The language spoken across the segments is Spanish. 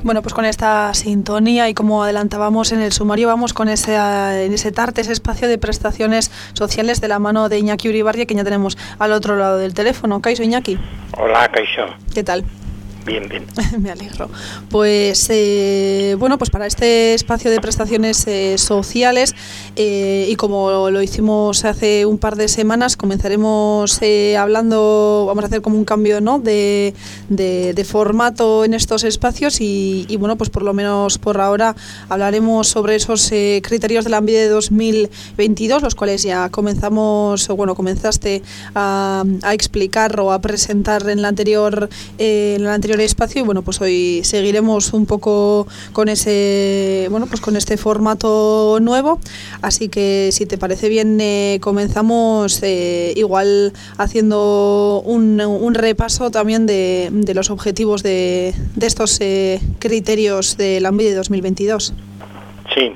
Bueno, pues con esta sintonía y como adelantábamos en el sumario, vamos con ese TART, ese espacio de prestaciones sociales de la mano de Iñaki Uribarria, que ya tenemos al otro lado del teléfono. Kaixo, Iñaki. Hola, Kaixo. ¿Qué tal? Bien, bien. Me alegro. Pues bueno, pues para este espacio de prestaciones sociales y como lo hicimos hace un par de semanas, comenzaremos hablando, vamos a hacer como un cambio, ¿no?, de formato en estos espacios y bueno, pues por lo menos por ahora hablaremos sobre esos criterios de Lanbide 2022, los cuales ya comenzaste a explicar o a presentar en el anterior espacio, y bueno, pues hoy seguiremos un poco con ese, bueno, pues con este formato nuevo, así que si te parece bien comenzamos igual haciendo un repaso también de los objetivos de estos criterios de Lanbide 2022. Sí.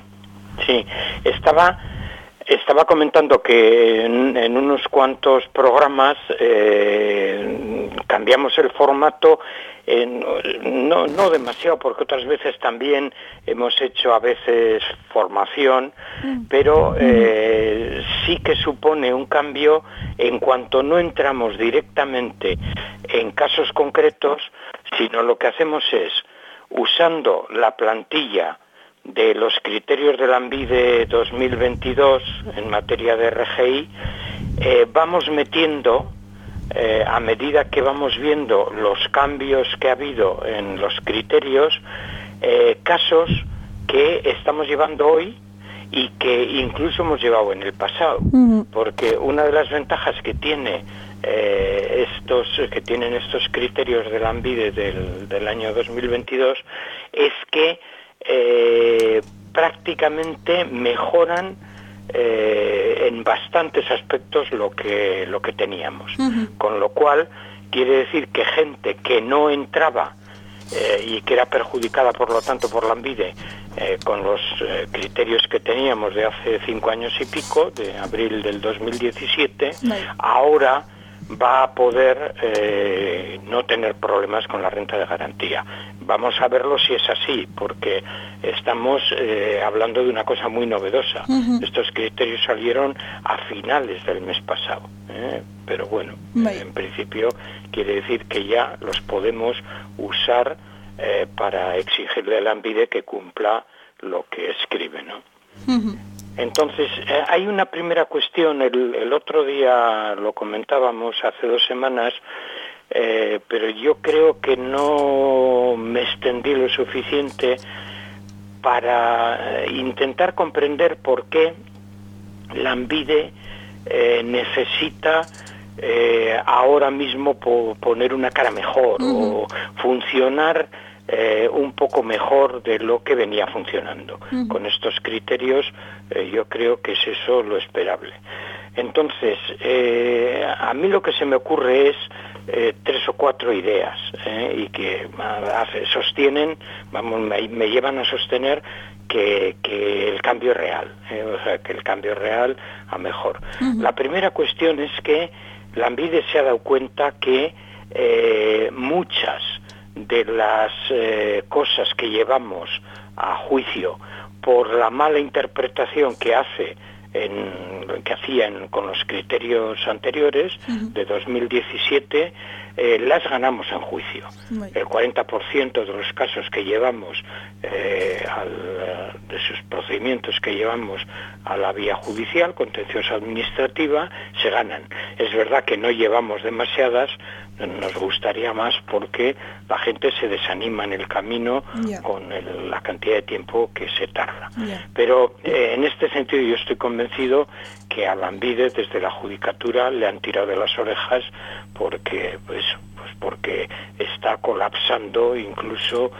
Estaba comentando que en unos cuantos programas cambiamos el formato, no demasiado, porque otras veces también hemos hecho a veces formación, pero sí que supone un cambio en cuanto no entramos directamente en casos concretos, sino lo que hacemos es, usando la plantilla de los criterios de Lanbide 2022 en materia de RGI, vamos metiendo, a medida que vamos viendo los cambios que ha habido en los criterios, casos que estamos llevando hoy y que incluso hemos llevado en el pasado, porque una de las ventajas que tienen estos criterios de Lanbide del año 2022 es que prácticamente mejoran en bastantes aspectos lo que teníamos, con lo cual quiere decir que gente que no entraba y que era perjudicada por lo tanto por Lanbide con los criterios que teníamos de hace 5 años y pico, de abril del 2017, ahora va a poder no tener problemas con la renta de garantía. Vamos a verlo si es así, porque estamos hablando de una cosa muy novedosa. Estos criterios salieron a finales del mes pasado, pero bueno, en principio quiere decir que ya los podemos usar para exigirle a Lanbide que cumpla lo que escribe, ¿no? Entonces, hay una primera cuestión, el otro día lo comentábamos hace 2 semanas, pero yo creo que no me extendí lo suficiente para intentar comprender por qué Lanbide necesita ahora mismo poner una cara mejor o funcionar un poco mejor de lo que venía funcionando. Con estos criterios yo creo que es eso lo esperable. Entonces, a mí lo que se me ocurre es 3 o 4 ideas y que sostienen, me llevan a sostener que el cambio es real, o sea, que el cambio es real a mejor. La primera cuestión es que Lanbide se ha dado cuenta que muchas de las cosas que llevamos a juicio por la mala interpretación que hacían con los criterios anteriores de 2017, las ganamos en juicio. El 40% de los casos que llevamos, de sus procedimientos que llevamos a la vía judicial, contenciosa administrativa, se ganan. Es verdad que no llevamos demasiadas, nos gustaría más porque la gente se desanima en el camino con la cantidad de tiempo que se tarda. Pero en este sentido yo estoy convencido que a Lanbide desde la judicatura le han tirado de las orejas porque porque está colapsando incluso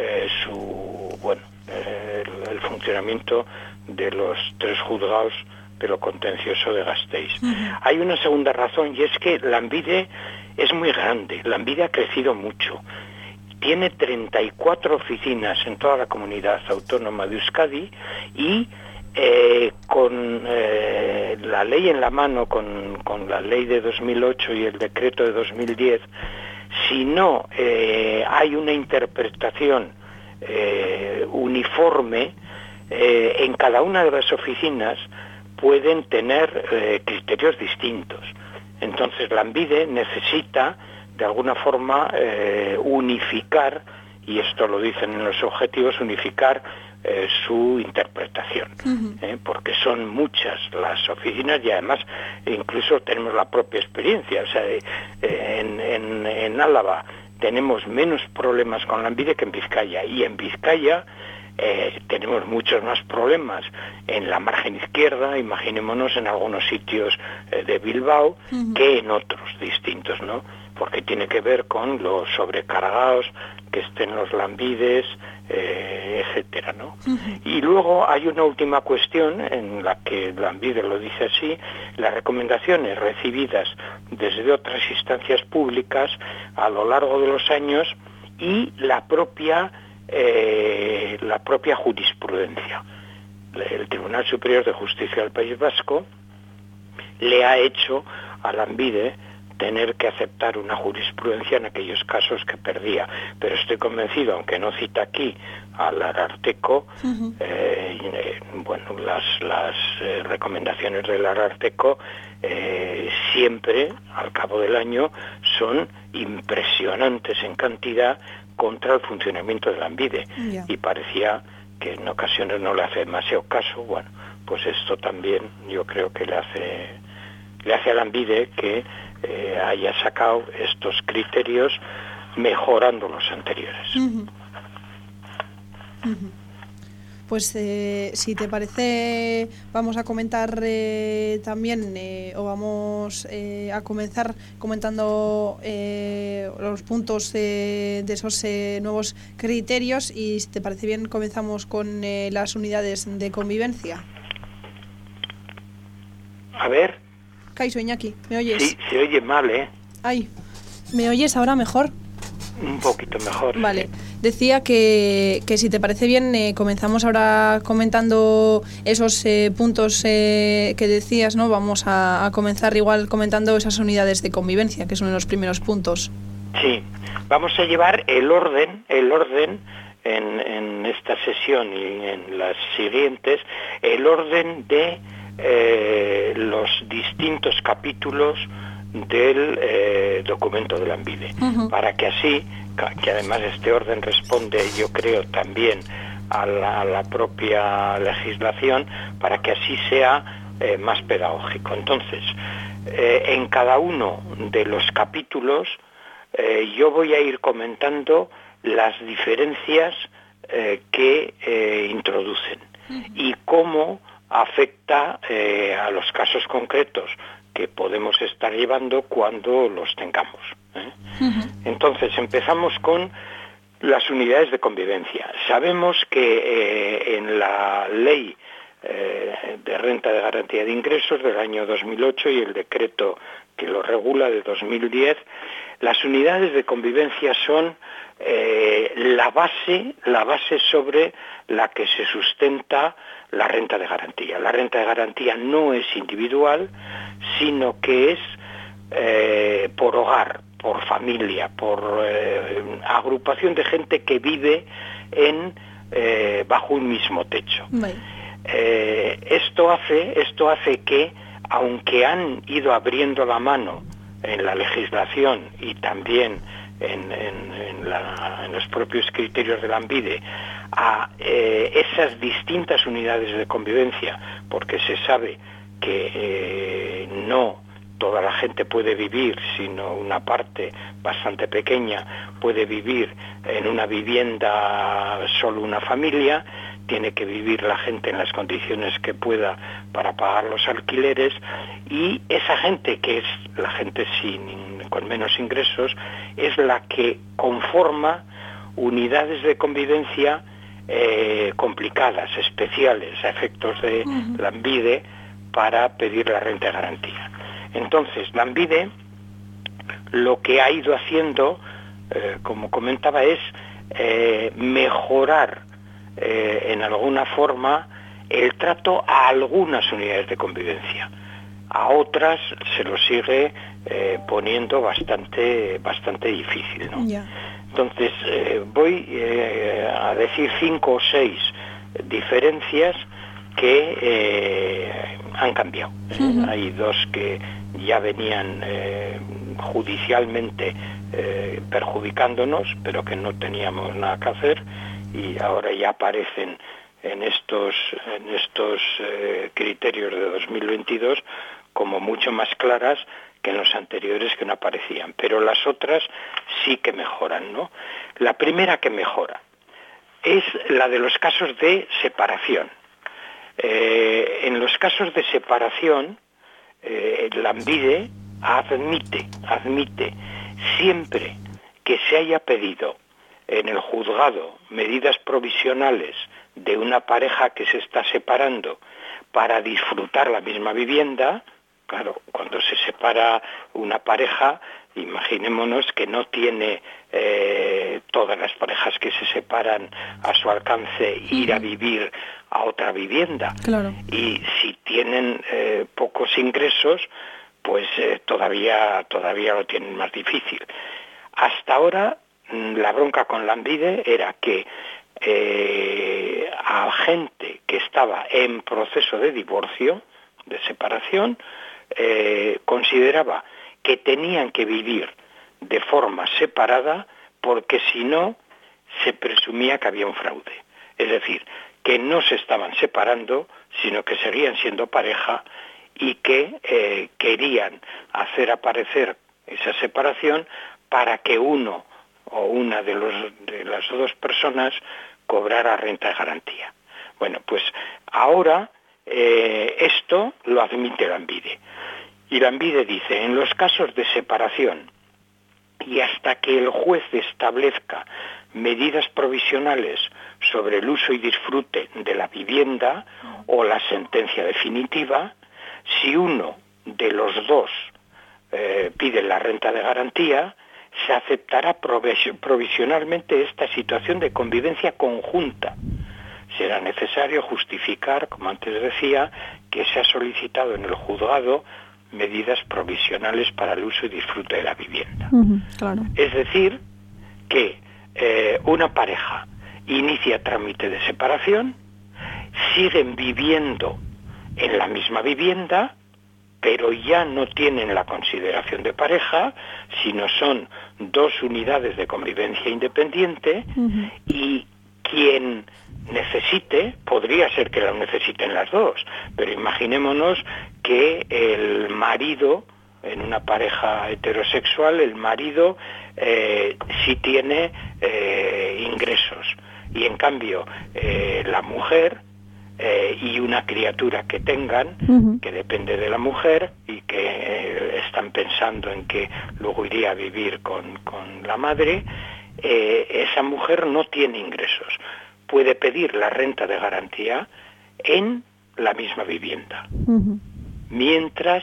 el funcionamiento de los 3 juzgados de lo contencioso de Gasteiz. Hay una segunda razón, y es que Lanbide es muy grande. Lanbide ha crecido mucho. Tiene 34 oficinas en toda la comunidad autónoma de Euskadi y con la ley en la mano, con la ley de 2008 y el decreto de 2010, si no hay una interpretación uniforme, en cada una de las oficinas pueden tener criterios distintos. Entonces Lanbide necesita de alguna forma unificar, y esto lo dicen en los objetivos, unificar su interpretación, porque son muchas las oficinas y además incluso tenemos la propia experiencia. O sea, en Álava tenemos menos problemas con Lanbide que en Vizcaya, y en Vizcaya tenemos muchos más problemas en la margen izquierda, imaginémonos en algunos sitios de Bilbao, que en otros distintos, ¿no? Porque tiene que ver con los sobrecargados que estén los Lanbides, etcétera, ¿no? Y luego hay una última cuestión en la que Lanbide lo dice así: las recomendaciones recibidas desde otras instancias públicas a lo largo de los años y la propia jurisprudencia. El Tribunal Superior de Justicia del País Vasco le ha hecho a Lanbide tener que aceptar una jurisprudencia en aquellos casos que perdía. Pero estoy convencido, aunque no cita aquí al Ararteko, las recomendaciones del Ararteko siempre, al cabo del año, son impresionantes en cantidad contra el funcionamiento de Lanbide. Yeah. Y parecía que en ocasiones no le hace demasiado caso. Bueno, pues esto también yo creo que le hace a Lanbide que haya sacado estos criterios mejorando los anteriores. Pues si te parece, vamos a comentar también, o vamos a comenzar comentando los puntos de esos nuevos criterios, y si te parece bien comenzamos con las unidades de convivencia. A ver. Kaixo, Iñaki, ¿me oyes? Sí, se oye mal, ¿eh? Ay, ¿me oyes ahora mejor? Un poquito mejor. Vale, sí. Decía que si te parece bien comenzamos ahora comentando esos puntos que decías, ¿no? Vamos a comenzar igual comentando esas unidades de convivencia, que son los primeros puntos. Sí, vamos a llevar el orden en esta sesión y en las siguientes, el orden de los distintos capítulos del documento de Lanbide, para que así, que además este orden responde, yo creo, también a la propia legislación, para que así sea más pedagógico. Entonces, en cada uno de los capítulos yo voy a ir comentando las diferencias que introducen y cómo afecta a los casos concretos que podemos estar llevando cuando los tengamos. Entonces, empezamos con las unidades de convivencia. Sabemos que en la ley de renta de garantía de ingresos del año 2008 y el decreto que lo regula de 2010, las unidades de convivencia son la base sobre la que se sustenta la renta de garantía. La renta de garantía no es individual, sino que es por hogar, por familia, por agrupación de gente que vive bajo un mismo techo. Esto hace que, aunque han ido abriendo la mano en la legislación y también en los propios criterios de Lanbide, a esas distintas unidades de convivencia, porque se sabe que no toda la gente puede vivir, sino una parte bastante pequeña puede vivir en una vivienda solo una familia, tiene que vivir la gente en las condiciones que pueda para pagar los alquileres, y esa gente, que es la gente con menos ingresos, es la que conforma unidades de convivencia complicadas, especiales, a efectos de Lanbide, para pedir la renta de garantía. Entonces, Lanbide lo que ha ido haciendo, como comentaba, es mejorar en alguna forma el trato a algunas unidades de convivencia. a otras se lo sigue poniendo bastante difícil, ¿no? Yeah. Entonces voy a decir 5 o 6 diferencias que han cambiado. Hay 2 que ya venían judicialmente perjudicándonos, pero que no teníamos nada que hacer, y ahora ya aparecen en estos criterios de 2022 como mucho más claras que en los anteriores, que no aparecían. Pero las otras sí que mejoran, ¿no? La primera que mejora es la de los casos de separación. En los casos de separación, Lanbide admite siempre que se haya pedido en el juzgado medidas provisionales de una pareja que se está separando para disfrutar la misma vivienda. Claro, cuando se separa una pareja, imaginémonos que no tiene todas las parejas que se separan a su alcance ir a vivir a otra vivienda. Claro. Y si tienen pocos ingresos, pues todavía lo tienen más difícil. Hasta ahora, la bronca con Lanbide era que a gente que estaba en proceso de divorcio, de separación, consideraba que tenían que vivir de forma separada, porque si no se presumía que había un fraude. Es decir, que no se estaban separando, sino que seguían siendo pareja, y que querían hacer aparecer esa separación para que uno o una de las 2 personas cobrara renta de garantía. Bueno, pues ahora esto lo admite Lanbide. Y Lanbide dice, en los casos de separación y hasta que el juez establezca medidas provisionales sobre el uso y disfrute de la vivienda o la sentencia definitiva, si uno de los 2 pide la renta de garantía, se aceptará provisionalmente esta situación de convivencia conjunta. Será necesario justificar, como antes decía, que se ha solicitado en el juzgado medidas provisionales para el uso y disfrute de la vivienda. Claro. Es decir, que una pareja inicia trámite de separación, siguen viviendo en la misma vivienda, pero ya no tienen la consideración de pareja, sino son 2 unidades de convivencia independiente, y quien necesite, podría ser que lo necesiten las 2, pero imaginémonos que el marido, en una pareja heterosexual, el marido sí tiene ingresos, y en cambio la mujer y una criatura que tengan, que depende de la mujer, y que están pensando en que luego iría a vivir con la madre, esa mujer no tiene ingresos. Puede pedir la renta de garantía en la misma vivienda, mientras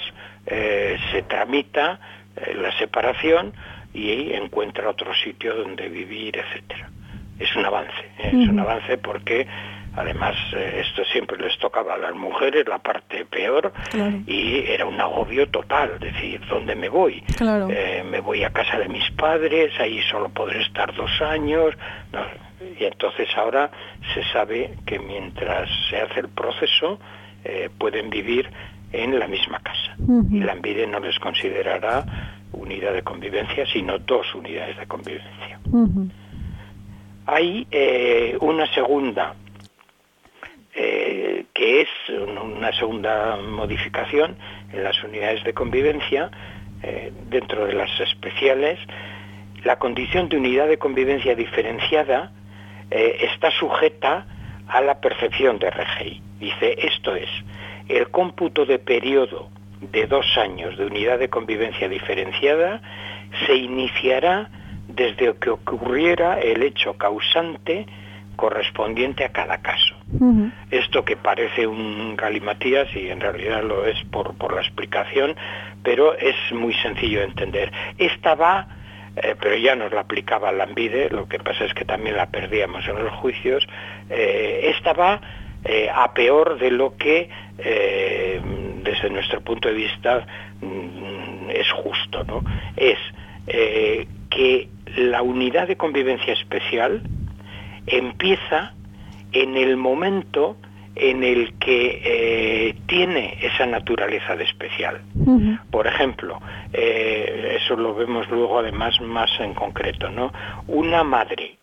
se tramita la separación y encuentra otro sitio donde vivir, etcétera. Es un avance, es un avance porque además esto siempre les tocaba a las mujeres, la parte peor, claro. Y era un agobio total, decir, ¿dónde me voy? Claro. Me voy a casa de mis padres, ahí solo podré estar 2 años, no. Y entonces ahora se sabe que mientras se hace el proceso pueden vivir en la misma casa, y Lanbide no les considerará unidad de convivencia, sino 2 unidades de convivencia. Hay una segunda, que es una segunda modificación en las unidades de convivencia, dentro de las especiales. La condición de unidad de convivencia diferenciada está sujeta a la percepción de RGI. Dice, esto es, el cómputo de periodo de 2 años de unidad de convivencia diferenciada se iniciará desde que ocurriera el hecho causante correspondiente a cada caso. Esto que parece un galimatías, y en realidad lo es por la explicación, pero es muy sencillo de entender. Esta va, pero ya nos la aplicaba Lanbide, lo que pasa es que también la perdíamos en los juicios, esta va a peor de lo que desde nuestro punto de vista es justo, ¿no? Es que la unidad de convivencia especial empieza en el momento en el que tiene esa naturaleza de especial. Uh-huh. Por ejemplo, eso lo vemos luego además más en concreto, ¿no? Una madre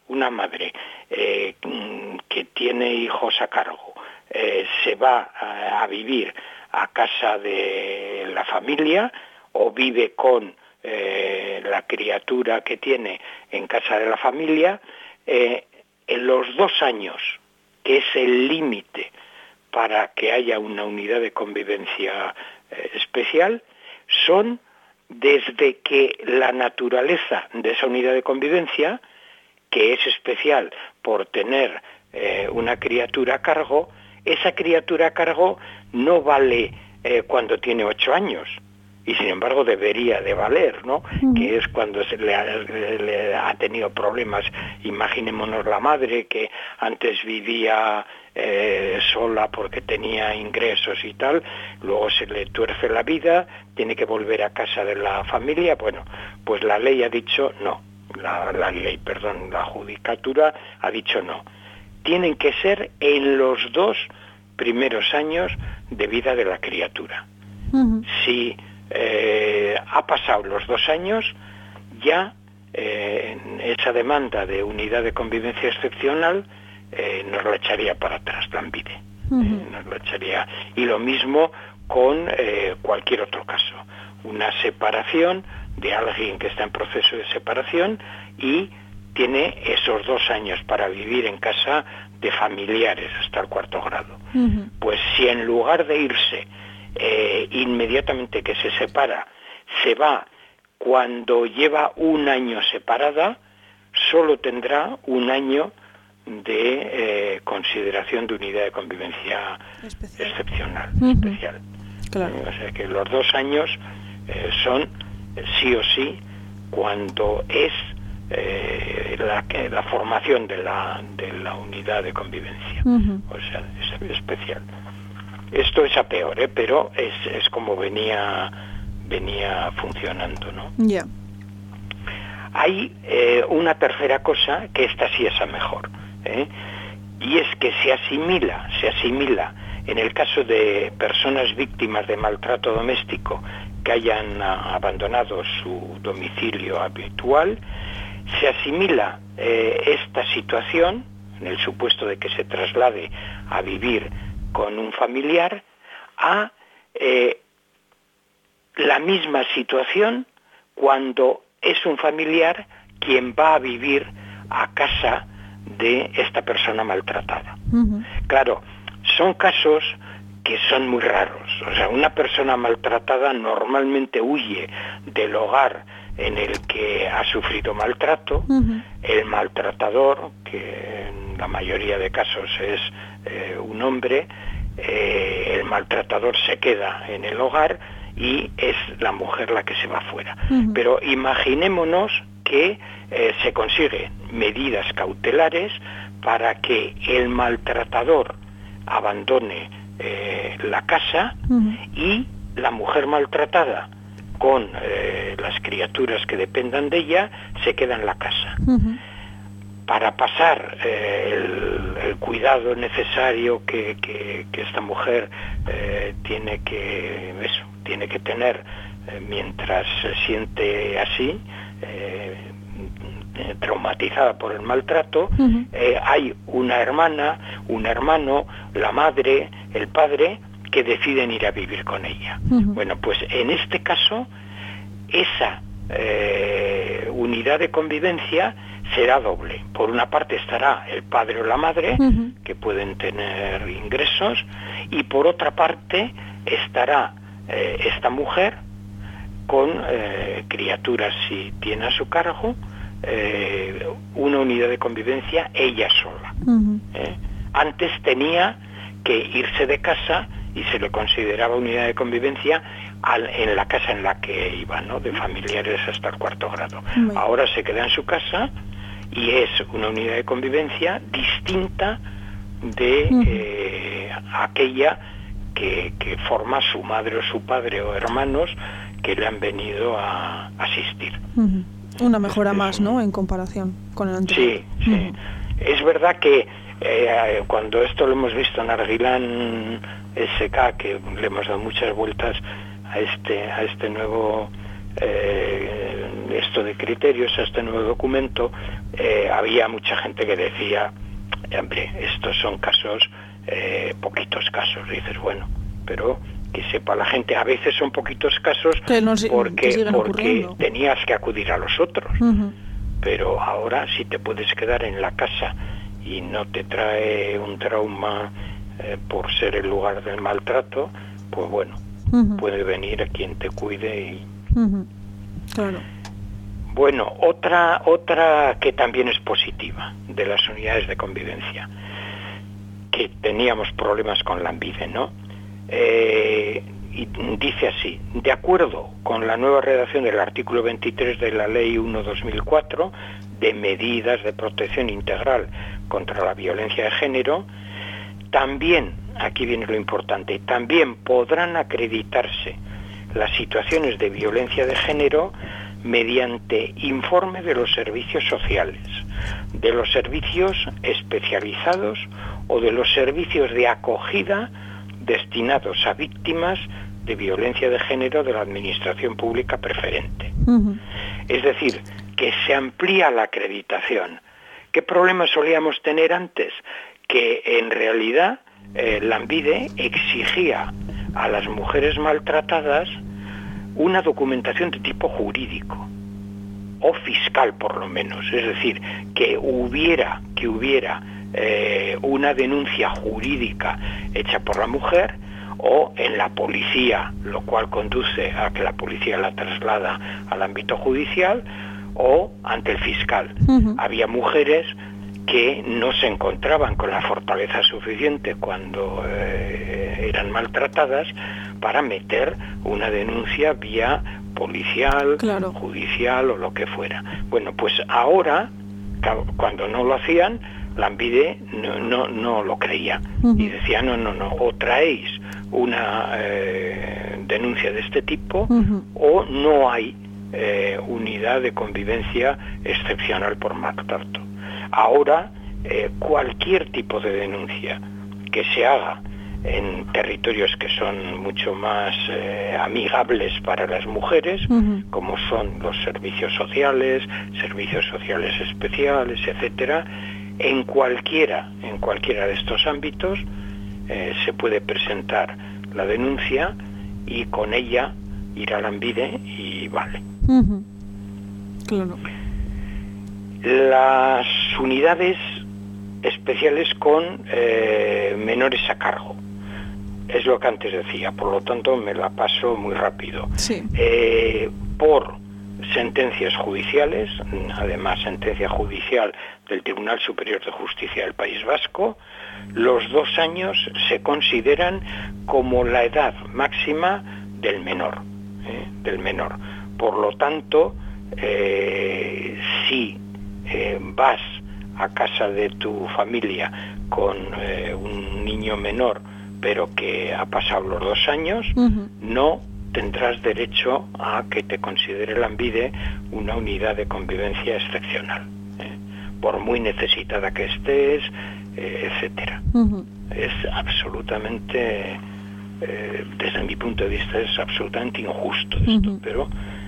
que tiene hijos a cargo se va a vivir a casa de la familia o vive con la criatura que tiene en casa de la familia, en los 2 años, que es el límite para que haya una unidad de convivencia especial, son desde que la naturaleza de esa unidad de convivencia, que es especial por tener una criatura a cargo, esa criatura a cargo no vale cuando tiene 8 años, y sin embargo debería de valer, ¿no? Uh-huh. Que es cuando se le ha tenido problemas. Imaginémonos la madre que antes vivía sola porque tenía ingresos y tal, luego se le tuerce la vida, tiene que volver a casa de la familia. Bueno, pues la ley ha dicho no, la judicatura ha dicho no. Tienen que ser en los 2 primeros años de vida de la criatura. Uh-huh. Si ha pasado los 2 años, ya esa demanda de unidad de convivencia excepcional nos la echaría para atrás, plan vide. Uh-huh. Nos la echaría. Y lo mismo con cualquier otro caso. Una separación de alguien que está en proceso de separación y tiene esos 2 años para vivir en casa de familiares hasta el 4º grado. Uh-huh. Pues si en lugar de irse inmediatamente que se separa, se va cuando lleva 1 año separada, solo tendrá 1 año de consideración de unidad de convivencia excepcional, uh-huh. especial. Claro. O sea que los 2 años son sí o sí cuando es la formación de la unidad de convivencia, uh-huh. O sea, es especial. Esto es a peor, pero es como venía funcionando, ¿no? Ya. Yeah. Hay una tercera cosa, que esta sí es a mejor, y es que se asimila en el caso de personas víctimas de maltrato doméstico que hayan abandonado su domicilio habitual, se asimila esta situación, en el supuesto de que se traslade a vivir con un familiar, a la misma situación cuando es un familiar quien va a vivir a casa de esta persona maltratada. Uh-huh. Claro, son casos que son muy raros. O sea, una persona maltratada normalmente huye del hogar en el que ha sufrido maltrato. Uh-huh. El maltratador, que en la mayoría de casos es un hombre, el maltratador se queda en el hogar y es la mujer la que se va fuera. Uh-huh. Pero imaginémonos que se consiguen medidas cautelares para que el maltratador abandone la casa, uh-huh. y la mujer maltratada con las criaturas que dependan de ella se queda en la casa. Uh-huh. Para pasar el cuidado necesario que esta mujer tiene que tener mientras se siente así, traumatizada por el maltrato, uh-huh. Hay una hermana, un hermano, la madre, el padre, que deciden ir a vivir con ella. Uh-huh. Bueno, pues en este caso, esa unidad de convivencia será doble. Por una parte estará el padre o la madre, uh-huh. que pueden tener ingresos, y por otra parte estará esta mujer con criaturas, si tiene a su cargo, una unidad de convivencia ella sola. Uh-huh. Antes tenía que irse de casa y se le consideraba unidad de convivencia en la casa en la que iba, ¿no? De familiares hasta el 4º grado. Uh-huh. Ahora se queda en su casa y es una unidad de convivencia distinta de aquella que forma su madre o su padre o hermanos que le han venido a asistir. Una mejora más, ¿no?, en comparación con el anterior. Sí. Es verdad que cuando esto lo hemos visto en Argilán SK, que le hemos dado muchas vueltas a este nuevo esto de criterios, a este nuevo documento, había mucha gente que decía, hombre, estos son casos, poquitos casos. Dices, bueno, pero que sepa la gente, a veces son poquitos casos porque tenías que acudir a los otros. Pero ahora, si te puedes quedar en la casa y no te trae un trauma por ser el lugar del maltrato, pues bueno, puede venir a quien te cuide y... Claro. Bueno, otra que también es positiva de las unidades de convivencia, que teníamos problemas con Lanbide, ¿no? Y dice así: de acuerdo con la nueva redacción del artículo 23 de la Ley 1/2004 de medidas de protección integral contra la violencia de género, también, aquí viene lo importante, también podrán acreditarse las situaciones de violencia de género mediante informe de los servicios sociales, de los servicios especializados o de los servicios de acogida destinados a víctimas de violencia de género de la administración pública preferente. Es decir, que se amplía la acreditación. ¿Qué problemas solíamos tener antes? Que en realidad Lanbide exigía a las mujeres maltratadas una documentación de tipo jurídico o fiscal, por lo menos, es decir, que hubiera una denuncia jurídica hecha por la mujer o en la policía, lo cual conduce a que la policía la traslada al ámbito judicial, o ante el fiscal. Había mujeres que no se encontraban con la fortaleza suficiente cuando eran maltratadas para meter una denuncia vía policial, claro, judicial o lo que fuera. Bueno, pues ahora, cuando no lo hacían, Lanbide no lo creía y decía no, o traéis una denuncia de este tipo o no hay unidad de convivencia excepcional por maltrato. Ahora, cualquier tipo de denuncia que se haga en territorios que son mucho más amigables para las mujeres, como son los servicios sociales especiales, etcétera, en cualquiera de estos ámbitos se puede presentar la denuncia y con ella ir a Lanbide y vale. Claro. Las unidades especiales con menores a cargo, es lo que antes decía, por lo tanto me la paso muy rápido. Sí. Por sentencias judiciales, además sentencia judicial del Tribunal Superior de Justicia del País Vasco, los 2 años se consideran como la edad máxima del menor. Por lo tanto, si vas a casa de tu familia con un niño menor, pero que ha pasado los 2 años, no tendrás derecho a que te considere Lanbide una unidad de convivencia excepcional, por muy necesitada que estés, etcétera. Es absolutamente, desde mi punto de vista, es absolutamente injusto esto, pero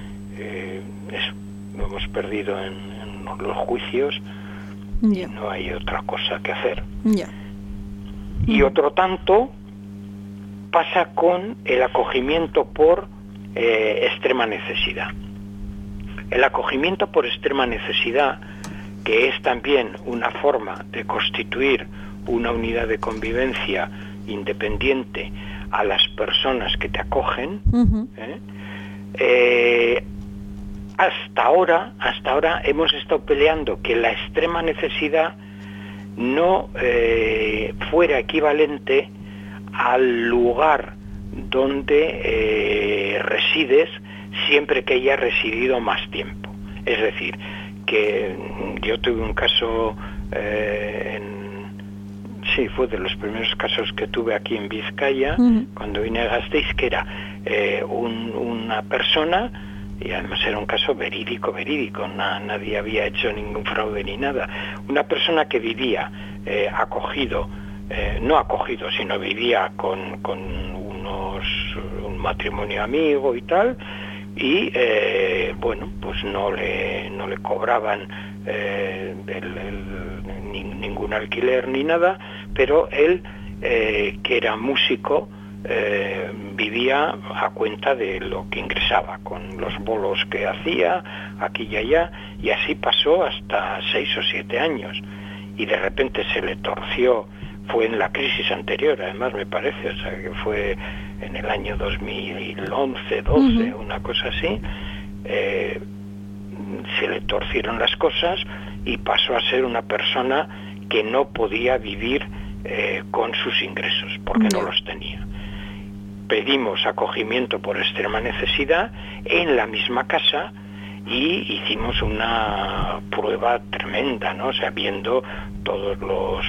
lo hemos perdido en los juicios y no hay otra cosa que hacer. Y otro tanto pasa con el acogimiento por extrema necesidad. El acogimiento por extrema necesidad, que es también una forma de constituir una unidad de convivencia independiente a las personas que te acogen, hasta ahora hemos estado peleando que la extrema necesidad no fuera equivalente al lugar donde resides, siempre que hayas residido más tiempo. Es decir, que yo tuve un caso en Sí, fue de los primeros casos que tuve aquí en Vizcaya, cuando vine a Gasteiz, que era una persona, y además era un caso verídico, nadie había hecho ningún fraude ni nada, una persona que vivía acogido, no acogido, sino vivía con un matrimonio amigo y tal, y bueno, pues no le cobraban ningún alquiler ni nada, pero él, que era músico, vivía a cuenta de lo que ingresaba, con los bolos que hacía aquí y allá, y así pasó hasta 6 o 7 años, y de repente se le torció. Fue en la crisis anterior, además, me parece, o sea, que fue en el año 2011-12, una cosa así. Se le torcieron las cosas y pasó a ser una persona que no podía vivir con sus ingresos, porque no los tenía. Pedimos acogimiento por extrema necesidad en la misma casa y hicimos una prueba tremenda, ¿no? O sea, viendo todos los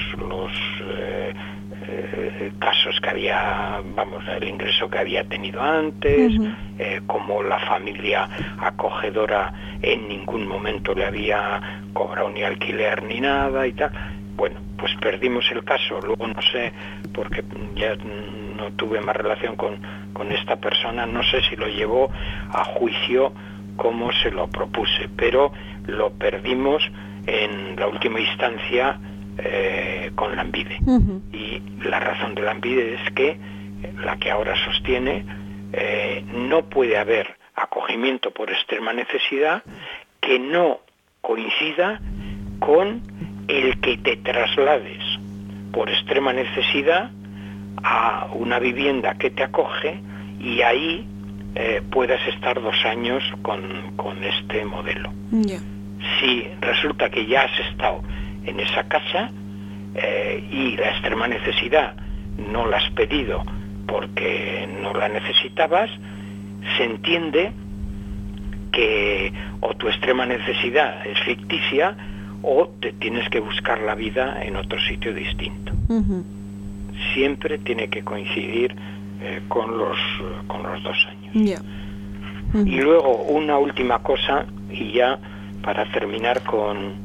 casos que había, vamos, el ingreso que había tenido antes, como la familia acogedora en ningún momento le había cobrado ni alquiler ni nada y tal. Bueno, pues perdimos el caso. Luego no sé, porque ya no tuve más relación con esta persona, no sé si lo llevó a juicio como se lo propuse, pero lo perdimos en la última instancia con Lanbide. Y la razón de Lanbide es que, la que ahora sostiene, no puede haber acogimiento por extrema necesidad que no coincida con el que te traslades por extrema necesidad a una vivienda que te acoge y ahí puedas estar 2 años con este modelo. Si resulta que ya has estado en esa casa y la extrema necesidad no la has pedido porque no la necesitabas, se entiende que o tu extrema necesidad es ficticia o te tienes que buscar la vida en otro sitio distinto. Siempre tiene que coincidir con los 2 años. Y luego una última cosa, y ya para terminar con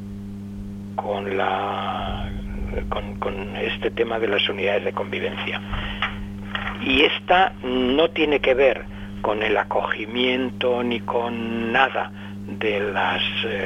este tema de las unidades de convivencia. Y esta no tiene que ver con el acogimiento ni con nada de las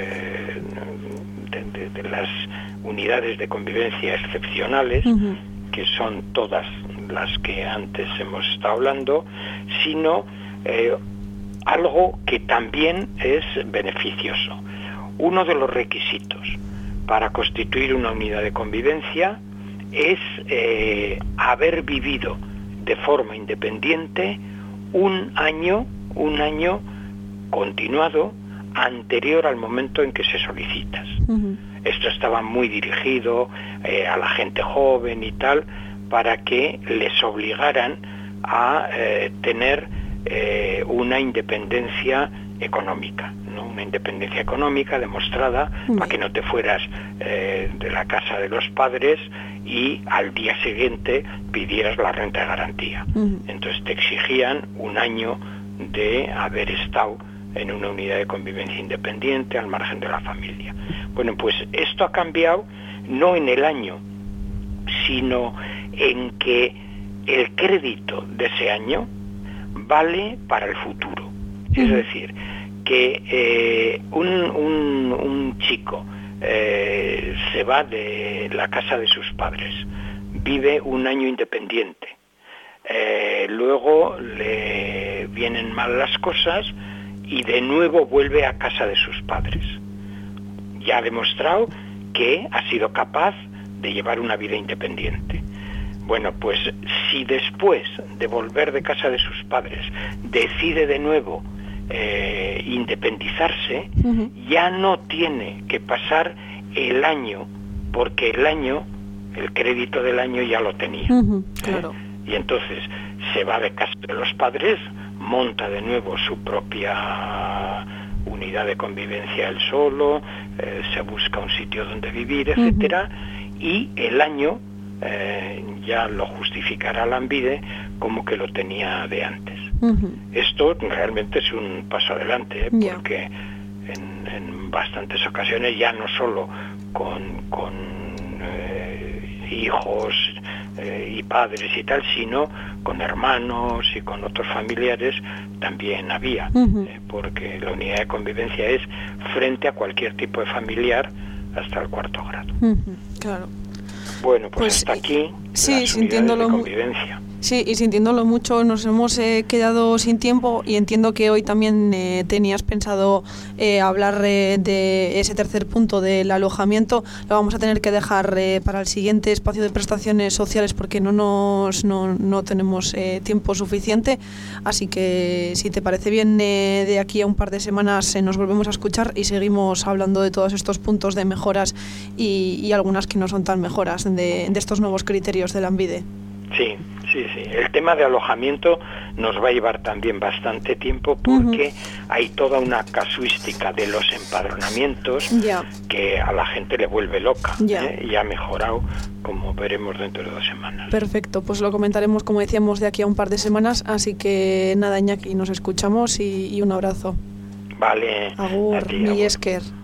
unidades de convivencia excepcionales, que son todas las que antes hemos estado hablando, sino algo que también es beneficioso. Uno de los requisitos para constituir una unidad de convivencia es haber vivido de forma independiente un año continuado anterior al momento en que se solicitas. Esto estaba muy dirigido a la gente joven y tal, para que les obligaran a tener una independencia económica, ¿no? Una independencia económica demostrada, para que no te fueras de la casa de los padres y al día siguiente pidieras la renta de garantía. Entonces te exigían un año de haber estado en una unidad de convivencia independiente al margen de la familia. Bueno, pues esto ha cambiado no en el año, sino en que el crédito de ese año vale para el futuro. Es decir, que un chico se va de la casa de sus padres, vive un año independiente, luego le vienen mal las cosas y de nuevo vuelve a casa de sus padres. Ya ha demostrado que ha sido capaz de llevar una vida independiente. Bueno, pues si después de volver de casa de sus padres decide de nuevo independizarse, ya no tiene que pasar el año, porque el crédito del año ya lo tenía. Claro. Y entonces se va de casa de los padres, monta de nuevo su propia unidad de convivencia él solo, se busca un sitio donde vivir, etcétera, y el año ya lo justificará Lanbide como que lo tenía de antes. Esto realmente es un paso adelante, porque en bastantes ocasiones, ya no solo con hijos y padres y tal, sino con hermanos y con otros familiares también había, porque la unidad de convivencia es frente a cualquier tipo de familiar hasta el 4º grado. Claro. Bueno, pues hasta aquí las unidades de convivencia. Sí, y sintiéndolo mucho, nos hemos quedado sin tiempo, y entiendo que hoy también tenías pensado hablar de ese tercer punto del alojamiento. Lo vamos a tener que dejar para el siguiente espacio de prestaciones sociales, porque no tenemos tiempo suficiente. Así que, si te parece bien, de aquí a un par de semanas nos volvemos a escuchar y seguimos hablando de todos estos puntos de mejoras y algunas que no son tan mejoras de estos nuevos criterios de Lanbide. Sí. El tema de alojamiento nos va a llevar también bastante tiempo, porque hay toda una casuística de los empadronamientos que a la gente le vuelve loca, y ha mejorado, como veremos dentro de 2 semanas. Perfecto, pues lo comentaremos, como decíamos, de aquí a un par de semanas. Así que nada, Iñaki, nos escuchamos y un abrazo. Vale. Agur, mi esker.